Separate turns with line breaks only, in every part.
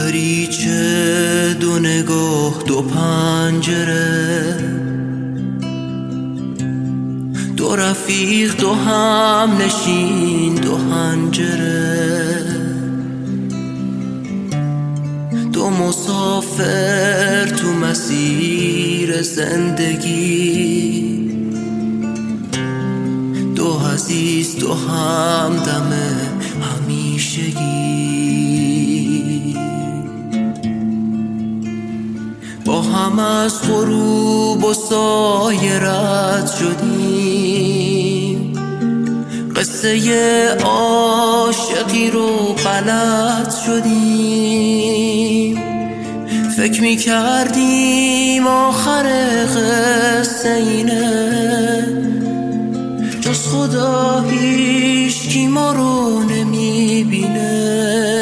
دریچه، دو نگاه، دو پنجره، دو رفیق، دو هم نشین، دو حنجره، دو مسافر تو مسیر زندگی، دو عزیز، دو همدم همیشگی. با هم از غروب و سایه رد شدیم، قصه عاشقی رو بلد شدیم. فکر می‌کردیم آخر قصه اینه، جز خدا هیچکی ما رو نمیبینه.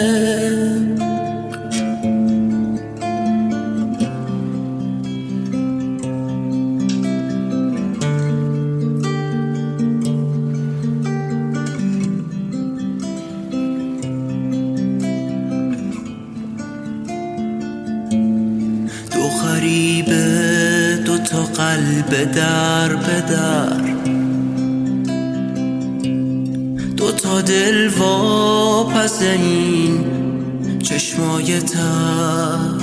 دو غریبه، دو تا قلب در به در، دو تا دل واپس این چشمای تر،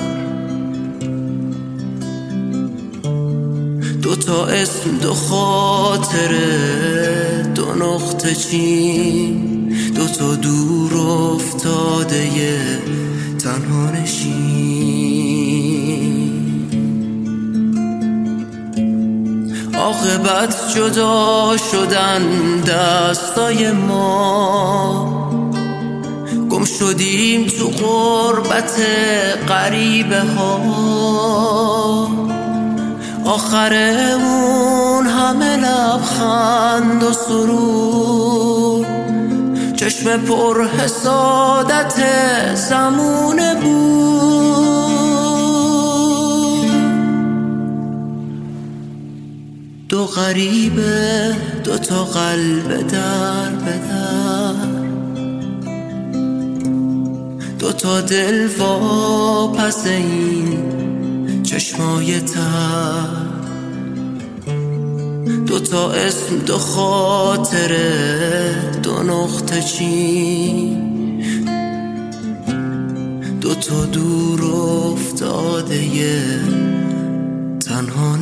دو تا اسم، دو خاطره، دو نقطه چین، دو تا دور افتاده تنها نشین. عاقبت جدا شدن دستای ما، گم شدیم تو غربت غریبه ها. آخرمون همه لبخند و سرور، چشم پر حسادت زمونه بود. دو غریبه، دو تا قلب در به در، دو تا دل واپس این چشمای تر، دو تا اسم، دو خاطره، دو نقطه چین، دو تا دور افتاده تنها